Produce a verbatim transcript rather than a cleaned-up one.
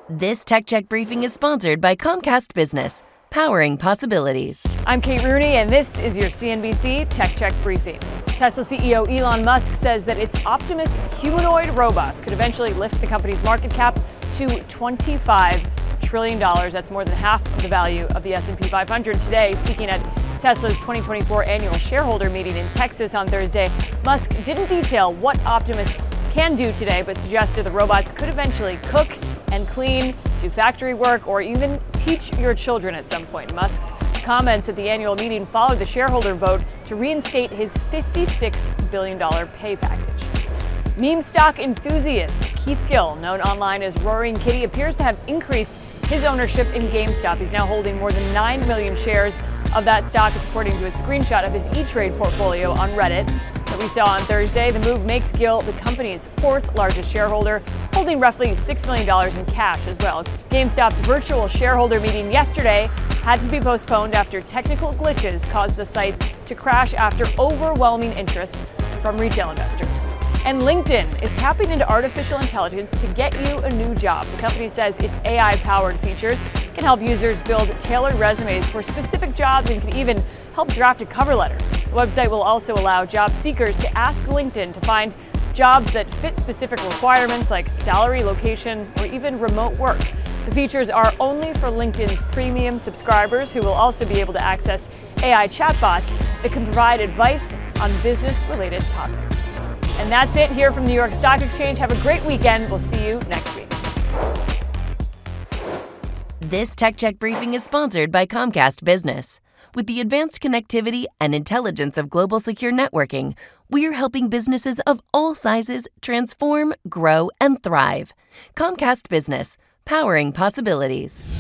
This Tech Check briefing is sponsored by Comcast Business, powering possibilities. I'm Kate Rooney, and this is your C N B C Tech Check briefing. Tesla C E O Elon Musk says that its Optimus humanoid robots could eventually lift the company's market cap to twenty-five trillion dollars. That's more than half of the value of the S and P five hundred. Today, speaking at Tesla's twenty twenty-four annual shareholder meeting in Texas on Thursday, Musk didn't detail what Optimus can do today, but suggested the robots could eventually cook and clean, do factory work, or even teach your children at some point. Musk's comments at the annual meeting followed the shareholder vote to reinstate his fifty-six billion dollars pay package. Meme stock enthusiast Keith Gill, known online as Roaring Kitty, appears to have increased his ownership in GameStop. He's now holding more than nine million shares of that stock. It's according to a screenshot of his E-Trade portfolio on Reddit that we saw on Thursday. The move makes Gill the company's fourth largest shareholder, holding roughly six million dollars in cash as well. GameStop's virtual shareholder meeting yesterday had to be postponed after technical glitches caused the site to crash after overwhelming interest from retail investors. And LinkedIn is tapping into artificial intelligence to get you a new job. The company says its A I-powered features can help users build tailored resumes for specific jobs and can even help draft a cover letter. The website will also allow job seekers to ask LinkedIn to find jobs that fit specific requirements like salary, location, or even remote work. The features are only for LinkedIn's premium subscribers, who will also be able to access A I chatbots that can provide advice on business-related topics. And that's it here from the New York Stock Exchange. Have a great weekend. We'll see you next week. This Tech Check briefing is sponsored by Comcast Business. With the advanced connectivity and intelligence of global secure networking, we're helping businesses of all sizes transform, grow, and thrive. Comcast Business, powering possibilities.